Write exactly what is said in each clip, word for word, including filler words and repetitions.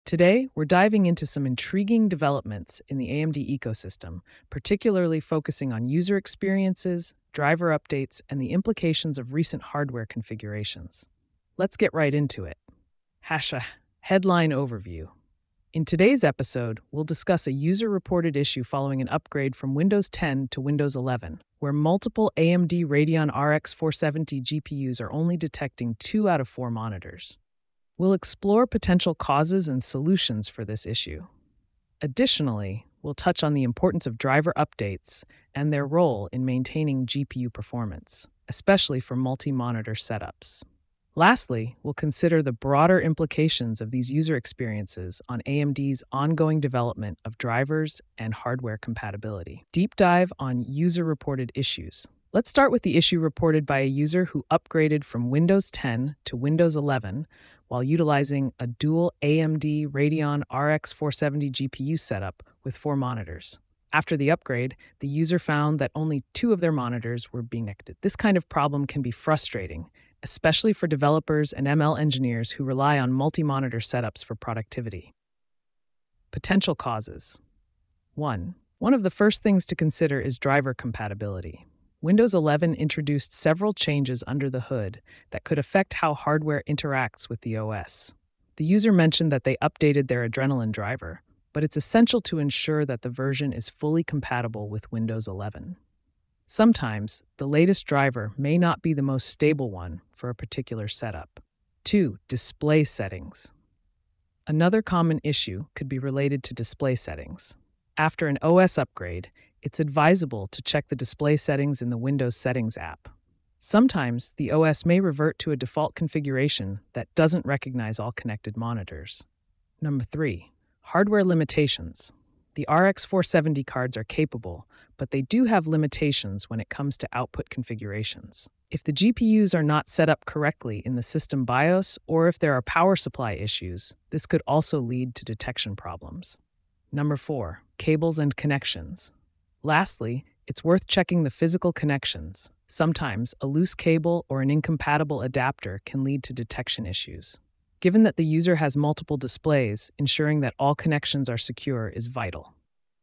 Today, we're diving into some intriguing developments in the A M D ecosystem, particularly focusing on user experiences, driver updates, and the implications of recent hardware configurations. Let's get right into it. Hasha Headline Overview. In today's episode, we'll discuss a user reported issue following an upgrade from Windows ten to Windows eleven, where multiple A M D Radeon R X four seventy G P Us are only detecting two out of four monitors. We'll explore potential causes and solutions for this issue. Additionally, we'll touch on the importance of driver updates and their role in maintaining G P U performance, especially for multi-monitor setups. Lastly, we'll consider the broader implications of these user experiences on A M D's ongoing development of drivers and hardware compatibility. Deep dive on user-reported issues. Let's start with the issue reported by a user who upgraded from Windows ten to Windows eleven while utilizing a dual A M D Radeon R X four seventy G P U setup with four monitors. After the upgrade, the user found that only two of their monitors were being connected. This kind of problem can be frustrating, especially for developers and M L engineers who rely on multi-monitor setups for productivity. Potential causes. One. One of the first things to consider is driver compatibility. Windows eleven introduced several changes under the hood that could affect how hardware interacts with the O S. The user mentioned that they updated their Adrenalin driver, but it's essential to ensure that the version is fully compatible with Windows eleven. Sometimes, the latest driver may not be the most stable one for a particular setup. Two. Display settings. Another common issue could be related to display settings. After an O S upgrade, it's advisable to check the display settings in the Windows Settings app. Sometimes, the O S may revert to a default configuration that doesn't recognize all connected monitors. Number three. Hardware limitations. The R X four seventy cards are capable, but they do have limitations when it comes to output configurations. If the G P Us are not set up correctly in the system BIOS, or if there are power supply issues, this could also lead to detection problems. Number four. Cables and connections. Lastly, it's worth checking the physical connections. Sometimes, a loose cable or an incompatible adapter can lead to detection issues. Given that the user has multiple displays, ensuring that all connections are secure is vital.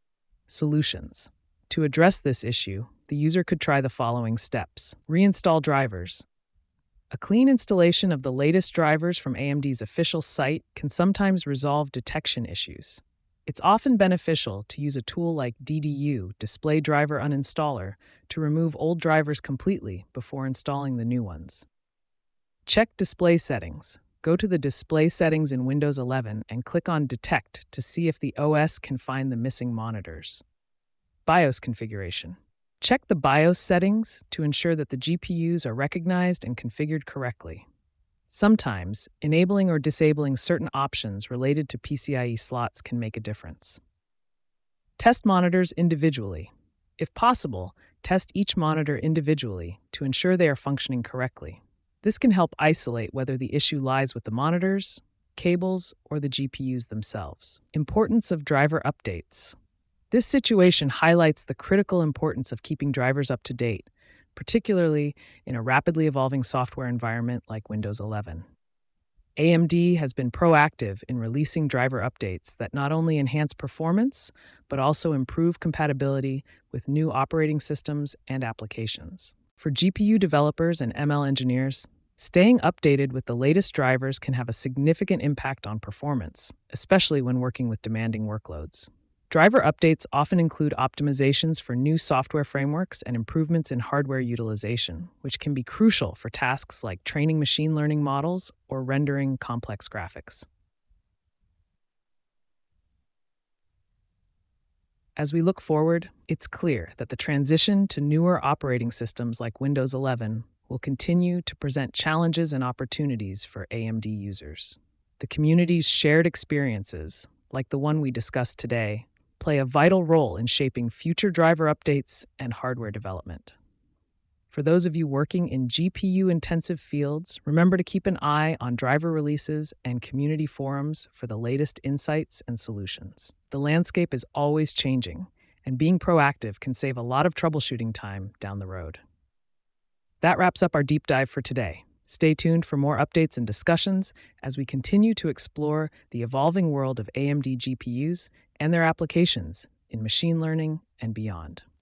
Solutions. To address this issue, the user could try the following steps. Reinstall drivers. A clean installation of the latest drivers from A M D's official site can sometimes resolve detection issues. It's often beneficial to use a tool like D D U, Display Driver Uninstaller, to remove old drivers completely before installing the new ones. Check display settings. Go to the display settings in Windows eleven and click on Detect to see if the O S can find the missing monitors. BIOS configuration. Check the BIOS settings to ensure that the G P Us are recognized and configured correctly. Sometimes, enabling or disabling certain options related to PCIe slots can make a difference. Test monitors individually. If possible, test each monitor individually to ensure they are functioning correctly. This can help isolate whether the issue lies with the monitors, cables, or the G P Us themselves. Importance of driver updates. This situation highlights the critical importance of keeping drivers up to date, particularly in a rapidly evolving software environment like Windows eleven. A M D has been proactive in releasing driver updates that not only enhance performance, but also improve compatibility with new operating systems and applications. For G P U developers and M L engineers, staying updated with the latest drivers can have a significant impact on performance, especially when working with demanding workloads. Driver updates often include optimizations for new software frameworks and improvements in hardware utilization, which can be crucial for tasks like training machine learning models or rendering complex graphics. As we look forward, it's clear that the transition to newer operating systems like Windows eleven will continue to present challenges and opportunities for A M D users. The community's shared experiences, like the one we discussed today, play a vital role in shaping future driver updates and hardware development. For those of you working in G P U-intensive fields, remember to keep an eye on driver releases and community forums for the latest insights and solutions. The landscape is always changing, and being proactive can save a lot of troubleshooting time down the road. That wraps up our deep dive for today. Stay tuned for more updates and discussions as we continue to explore the evolving world of A M D G P Us and their applications in machine learning and beyond.